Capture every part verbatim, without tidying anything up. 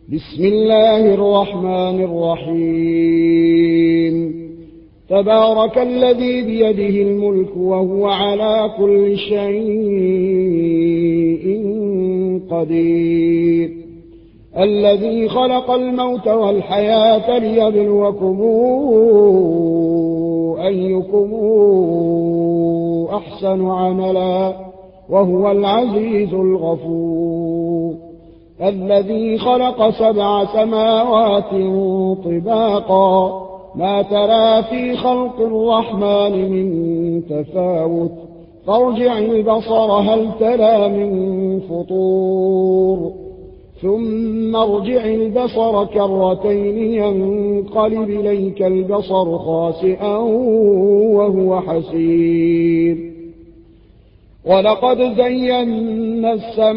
بسم الله الرحمن الرحيم تبارك الذي بيده الملك وهو على كل شيء قدير الذي خلق الموت والحياة ليبلوكم أيكم أحسن عملا وهو العزيز الغفور الذي خلق سبع سماوات طباقا ما ترى في خلق الرحمن من تفاوت فارجع البصر هل ترى من فطور ثم ارجع البصر كرتين ينقلب إليك البصر خاسئا وهو حسير ولقد زينا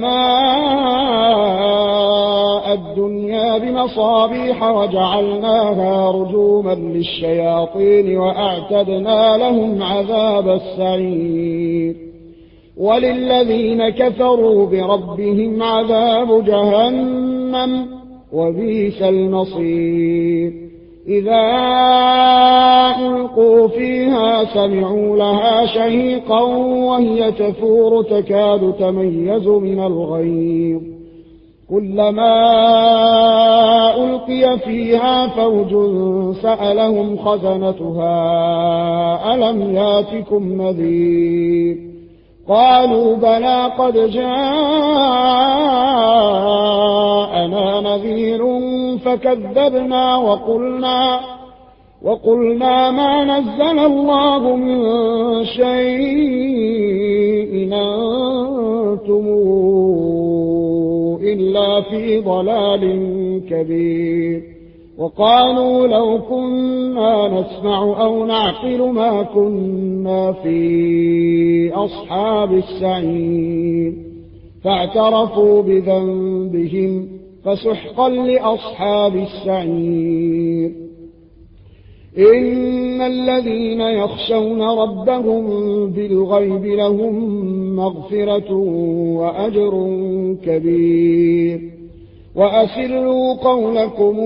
السماء الدنيا بمصابيح وجعلناها رجوما للشياطين وأعتدنا لهم عذاب السعير وللذين كفروا بربهم عذاب جهنم وبئس المصير إذا ألقوا فيها سمعوا لها شهيقا وهي تفور تكاد تميز من الغيظ كلما ألقي فيها فوج سألهم خزنتها ألم ياتكم نذير قالوا بلى قد جاءنا نذير فكذبنا وقلنا وقلنا ما نزل الله من شيء أنتم إلا في ضلال كبير وقالوا لو كنا نسمع أو نعقل ما كنا في أصحاب السعير فاعترفوا بذنبهم فسحقا لأصحاب السعير إن الذين يخشون ربهم بالغيب لهم مغفرة وأجر كبير وأسروا قولكم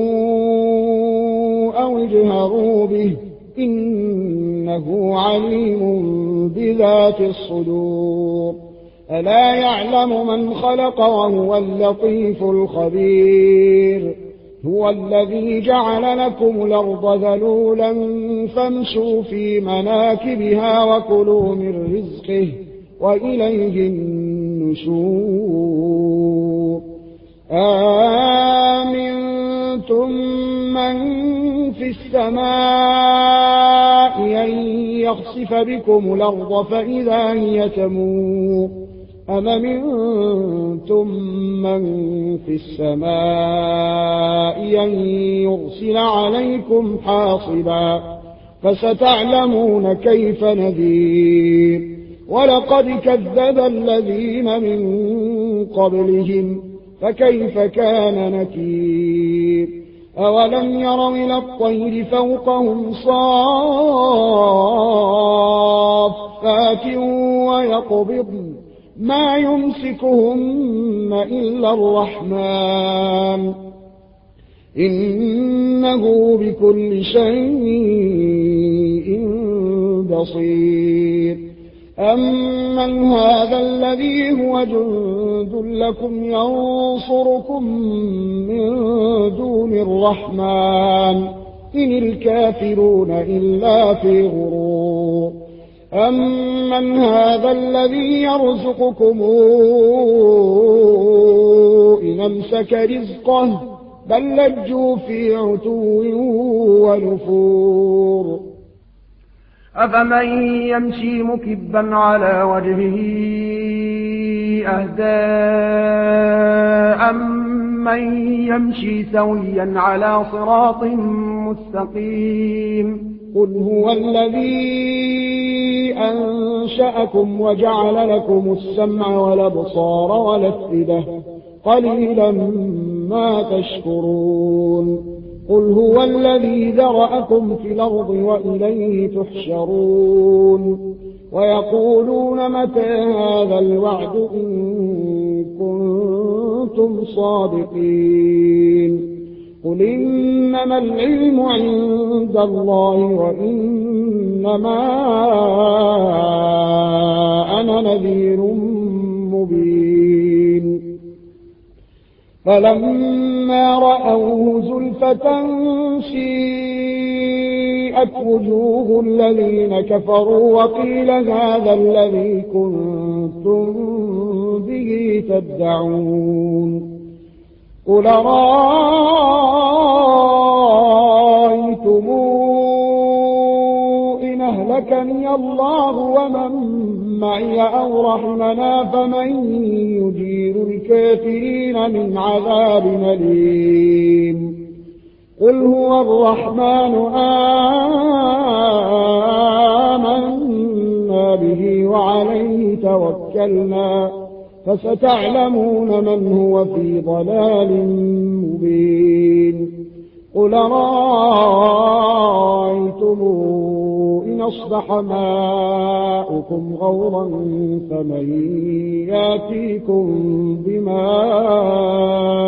أو اجهروا به إنه عليم بذات الصدور ألا يعلم من خلق وهو اللطيف الخبير هو الذي جعل لكم الأرض ذلولا فامشوا في مناكبها وكلوا من رزقه وإليه النشور آمنتم من في السماء أن يخسف بكم الأرض فإذا هي تمور أم منتم من في السماء أن يرسل عليكم حاصبا فستعلمون كيف نذير ولقد كذب الذين من قبلهم فكيف كان نكير أولم يروا إلى الطير فوقهم صافات ويقبضن ما يمسكهن إلا الرحمن إنه بكل شيء بصير أمن هذا الذي هو جند لكم ينصركم من دون الرحمن إن الكافرون إلا في غرور أمن هذا الذي يرزقكم إن أمسك رزقه بل لجوا في عتو ونفور أفمن يمشي مكبا على وجهه أهدى أمن يمشي سويا على صراط مستقيم قل هو الذي أنشأكم وجعل لكم السمع والأبصار والأفئدة قليلا ما تشكرون قل هو الذي ذرأكم في الأرض وإليه تحشرون ويقولون متى هذا الوعد إن كنتم صادقين قل إنما العلم عند الله وإنما أنا نذير مبين فلما رأوه زلفة سيئت وجوه الذين كفروا وقيل هذا الذي كنتم به تدعون قل رأيتم إن أهلكني الله ومن معي أو رحمنا فمن يجير الكافرين من عذاب أليم قل هو الرحمن آمنا به وعليه توكلنا فستعلمون من هو في ضلال مبين قل رأيتم إن أصبح ماؤكم غورا فمن يأتيكم بماء